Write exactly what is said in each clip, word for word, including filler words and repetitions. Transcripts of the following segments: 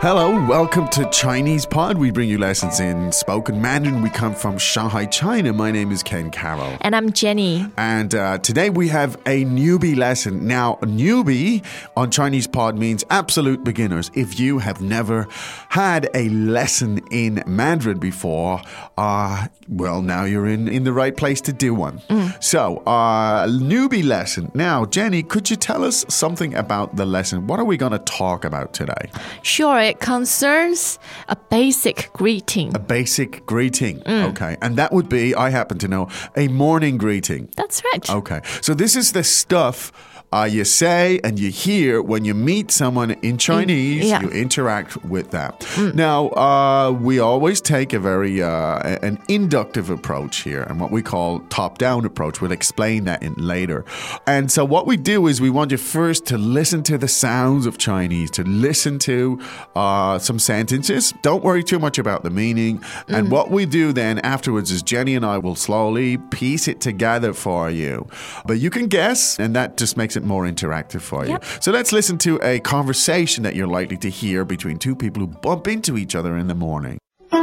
Hello, welcome to Chinese Pod. We bring you lessons in spoken Mandarin. We come from Shanghai, China. My name is Ken Carroll. And I'm Jenny. And uh, today we have a newbie lesson. Now, a newbie on Chinese Pod means absolute beginners. If you have never had a lesson in Mandarin before, uh, well, now you're in, in the right place to do one. Mm. So, uh, newbie lesson. Now, Jenny, could you tell us something about the lesson? What are we going to talk about today? Sure, it concerns a basic greeting. A basic greeting. Mm. Okay. And that would be, I happen to know, a morning greeting. That's right. Okay. So this is the stuff uh, you say and you hear when you meet someone in Chinese, yeah. you interact with that. Mm. Now, uh, we always take a very, uh, an inductive approach here and what we call top-down approach. We'll explain that in later. And so what we do is we want you first to listen to the sounds of Chinese, to listen to uh, some sentences. Don't worry too much about the meaning. Mm. And what we do then afterwards is Jenny and I will slowly piece it together for you. But you can guess, and that just makes it more interactive for you. Yep. So let's listen to a conversation that you're likely to hear between two people who bump into each other in the morning.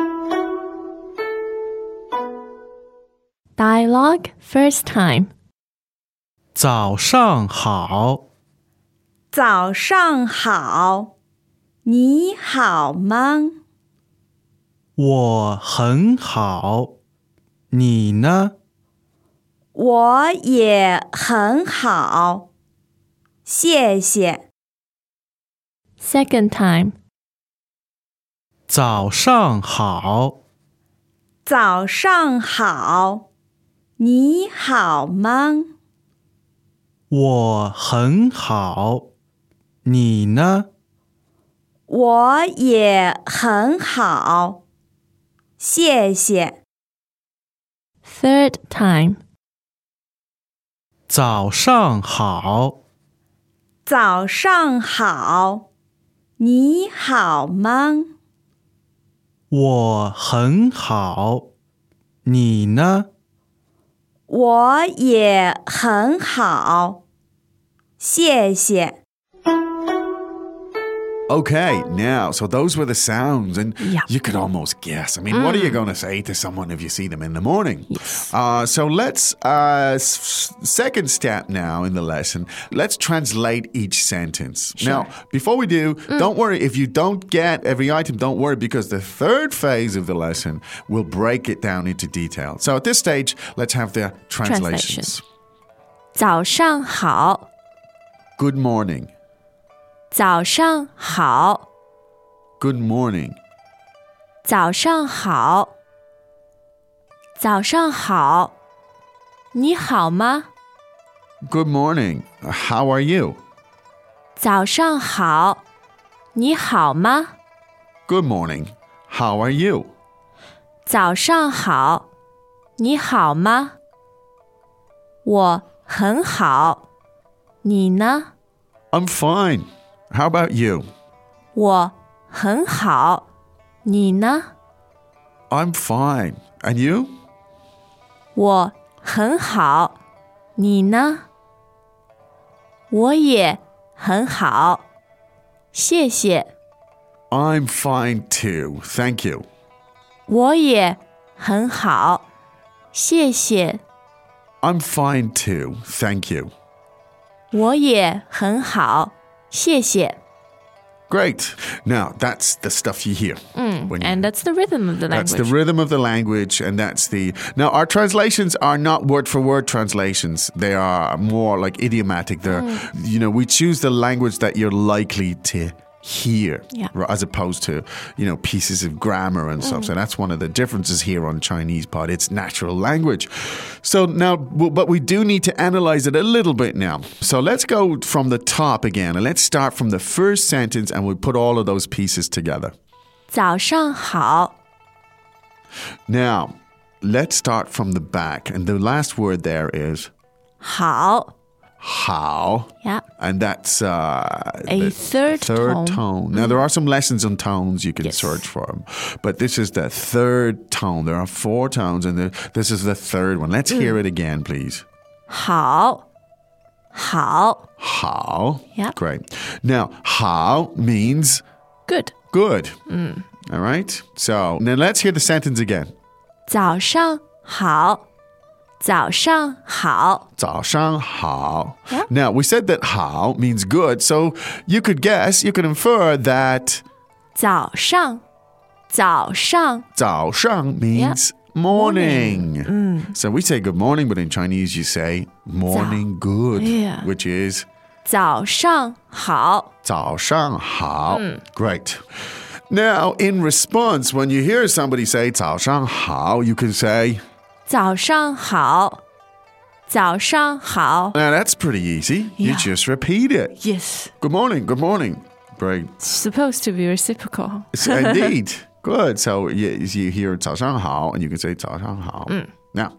Dialogue first time. 早上好， 早上好，你好吗？ 我很好，你呢？ 我也很好，谢谢。 Second time. 早上好， 早上好，你好吗？ 我很好，你呢？ 我也很好，谢谢。 Third time. 早上好， 早上好，你好吗？ 我很好，你呢？ 我也很好，谢谢。 Okay, now, so those were the sounds, and Yeah. you could almost guess. I mean, mm. what are you going to say to someone if you see them in the morning? Yes. Uh, so let's, uh, s- second step now in the lesson, let's translate each sentence. Sure. Now, before we do, mm. don't worry, if you don't get every item, don't worry, because the third phase of the lesson will break it down into detail. So at this stage, let's have the translations. Translation. 早上好 Good morning. 早上好 Good morning. 早上好早上好你好吗 Good morning. How are you? 早上好你好吗 Good morning. How are you? 早上好你好吗我很好你呢 I'm fine. How about you? 我很好你呢 I'm fine. And you? 我很好你呢我也很好谢谢 I'm fine too. Thank you. 我也很好谢谢 I'm fine too. Thank you. 我也很好谢谢 Great. Now, that's the stuff you hear. Mm, when you- and that's the rhythm of the That's language. the rhythm of the language, and that's the... Now, our translations are not word-for-word translations. They are more like idiomatic. They're, mm. you know, we choose the language that you're likely to hear, yeah. as opposed to, you know, pieces of grammar and stuff. Mm. So that's one of the differences here on Chinese Pod. It's natural language. So now, but we do need to analyze it a little bit now. So let's go from the top again, and let's start from the first sentence, and we'll put all of those pieces together. 早上好 Now, let's start from the back, and the last word there is 好 how. Yeah. And that's uh, A the third third tone. tone. Now, there are some lessons on tones. You can Yes. search for them. But this is the third tone. There are four tones, and the, this is the third one. Let's hear it again, please. 好 好 How. Yeah. Great. Now, how means Good. Good. Mm. All right. So now let's hear the sentence again. 早上好，早上好。 早上好. Yeah. Now, we said that 好 means good, so you could guess, you could infer that 早上，早上。 早上 means Yeah. morning. morning. Mm. So we say good morning, but in Chinese you say morning good, Yeah. which is 早上好。 早上好. Mm. Great. Now, in response, when you hear somebody say 早上好, you can say 早上好，早上好。 Now, that's pretty easy. You Yeah. just repeat it. Yes. Good morning, good morning. Great. It's supposed to be reciprocal. So, indeed. Good. So you, you hear 早上好 and you can say 早上好. Mm. Now,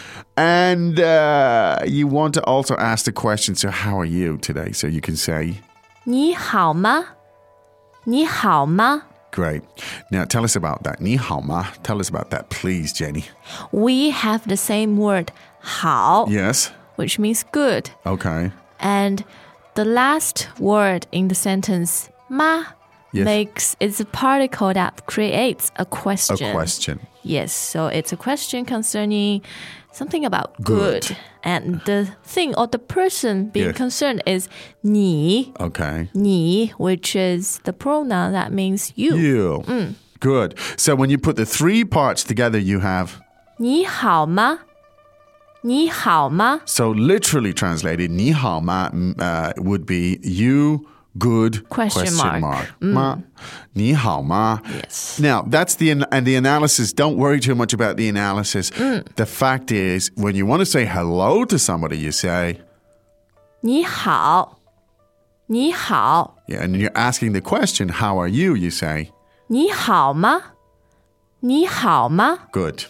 and uh, you want to also ask the question, so how are you today? So you can say 你好吗？你好吗？ Great. Now tell us about that. 你好吗? Tell us about that, please, Jenny. We have the same word 好 Yes. which means good. Okay. And the last word in the sentence 吗 Yes. makes it's a particle that creates a A question. question. Yes, so it's a question concerning something about Good. good. And the thing or the person being Yes. concerned is 你, Okay. 你, which is the pronoun that means you. You. Mm. Good. So when you put the three parts together, you have 你好吗？你好吗？ so literally translated 你好吗 uh, would be you good Question mark. mark. 吗你好吗 Yes. Now, that's the and the analysis. Don't worry too much about the analysis. Mm. The fact is, when you want to say hello to somebody, you say, 你好，你好， yeah, and you're asking the question, how are you? You say, 你好吗？你好吗？ good.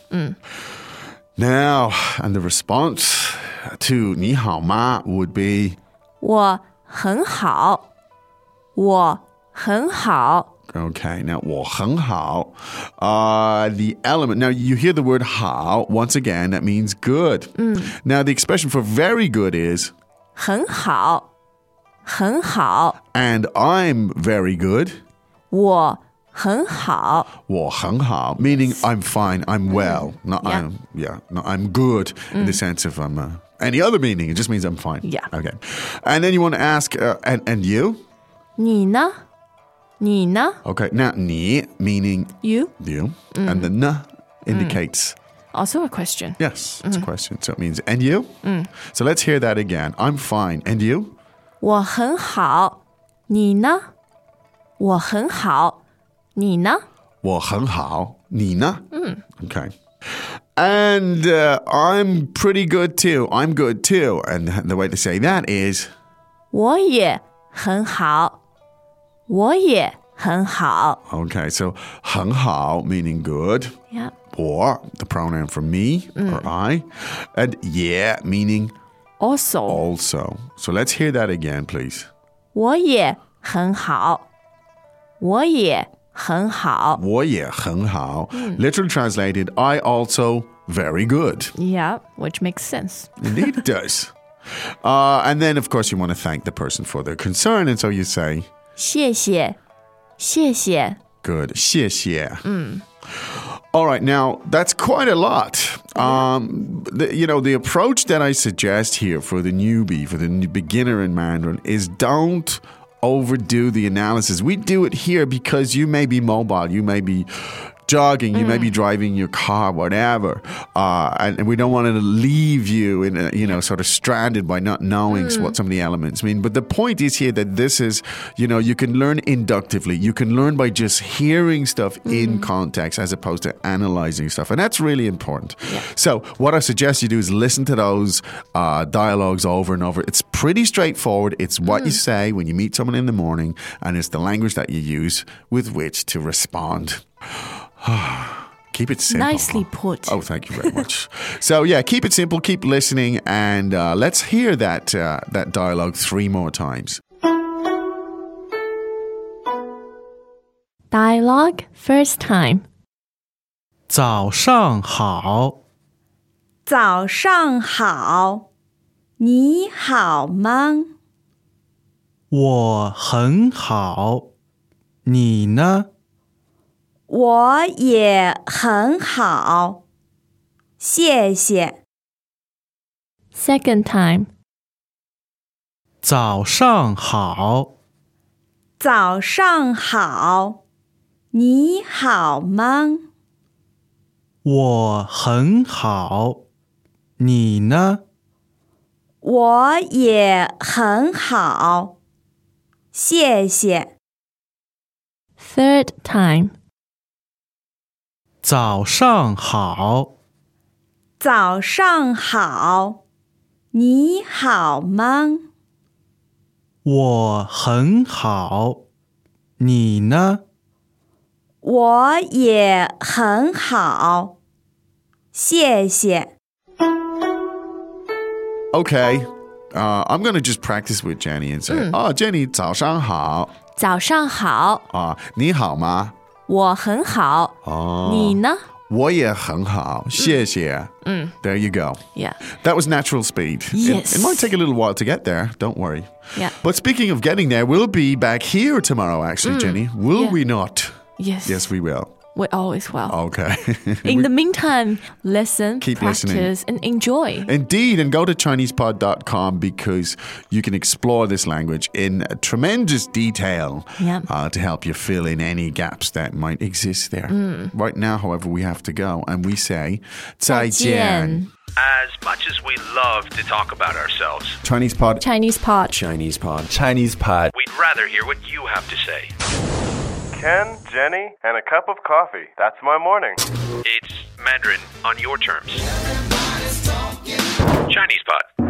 Now, and the response to 你好吗 would be, 我很好，我很好。 okay, now 我很好. Uh, the element, now you hear the word 好, once again, that means good. Now, the expression for very good is, 很好，很好， and I'm very good. 我很好。 我很好, meaning I'm fine, I'm well. Not Yeah. I'm, yeah, no, I'm good in the sense of I'm, uh, any other meaning. It just means I'm fine. Yeah. Okay. And then you want to ask, uh, and, and you? 你呢？你呢 Okay. Now, 你 meaning ？You you, and the na indicates, also a question. yes, it's a question. So it means, and you? So let's hear that again. I'm fine. And you? 我很好，你呢？我很好，你呢？ 我很好，你呢? Okay. And uh, I'm pretty good too. I'm good too. And the way to say that is, 我也很好，我也很好。 okay, so 很好 meaning good, Yeah. or the pronoun for me or I, and yeah meaning Also, also. So let's hear that again, please. 我也很好，我也很好。 我也很好. Literally translated, I also very good. Yeah, which makes sense. Indeed it does. Uh, and then, of course, you want to thank the person for their concern. And so you say, 谢谢，谢谢。 good, 谢谢. All right, now that's quite a lot. Um, the, you know, the approach that I suggest here for the newbie, for the new beginner in Mandarin, is don't overdo the analysis. We do it here because you may be mobile, you may be jogging, you may be driving your car, whatever, uh, and, and we don't want to leave you in, a, you know, sort of stranded by not knowing what some of the elements mean. But the point is here that this is, you know, you can learn inductively. You can learn by just hearing stuff in context as opposed to analyzing stuff, and that's really important. Yeah. So what I suggest you do is listen to those uh, dialogues over and over. It's pretty straightforward. It's what you say when you meet someone in the morning, and it's the language that you use with which to respond. Keep it simple. Nicely put. Oh, thank you very much. So yeah, keep it simple, keep listening, and uh, let's hear that uh, that dialogue three more times. Dialogue first time. 早上好， 早上好，你好吗？ 我很好， 你呢？ 我也很好，谢谢。 Second time. 早上好， 早上好，你好吗？ 我很好，你呢？ 我也很好，谢谢。 Third time. 早上好， 早上好，你好吗？ 我很好，你呢？ 我也很好，谢谢。 Okay, uh, I'm going to just practice with Jenny and say, oh, Jenny, 早上好。 早上好， 啊，你好吗？ 我很好。 哦， 你呢？ 我也很好，谢谢。 嗯 There you go. Yeah. That was natural speed. It- Yes. It, might take a little while to get there. Don't worry. Yeah. But speaking of getting there, we'll be back here tomorrow, actually, Jenny. Will Yeah. we not? Yes. Yes, we will. We always will. Okay. In the meantime, listen, Keep practice, listening. and enjoy. Indeed, and go to Chinese pod dot com because you can explore this language in tremendous detail Yeah. uh, to help you fill in any gaps that might exist there. Right now, however, we have to go and we say 再见. As much as we love to talk about ourselves, Chinese pod. Chinese pot. Chinese pod. Chinese pod. we'd rather hear what you have to say. Ken, Jenny, and a cup of coffee. That's my morning. It's Mandarin on your terms. Chinese Pod.